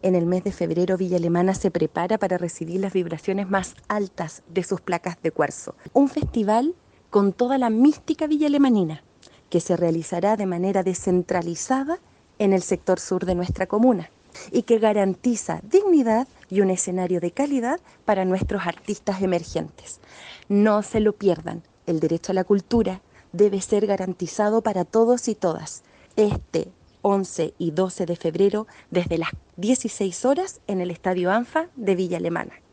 En el mes de febrero, Villa Alemana se prepara para recibir las vibraciones más altas de sus placas de cuarzo. Un festival con toda la mística villalemanina, que se realizará de manera descentralizada en el sector sur de nuestra comuna y que garantiza dignidad y un escenario de calidad para nuestros artistas emergentes. No se lo pierdan, el derecho a la cultura debe ser garantizado para todos y todas. Este 11 y 12 de febrero, desde las 16 horas, en el Estadio ANFA de Villa Alemana.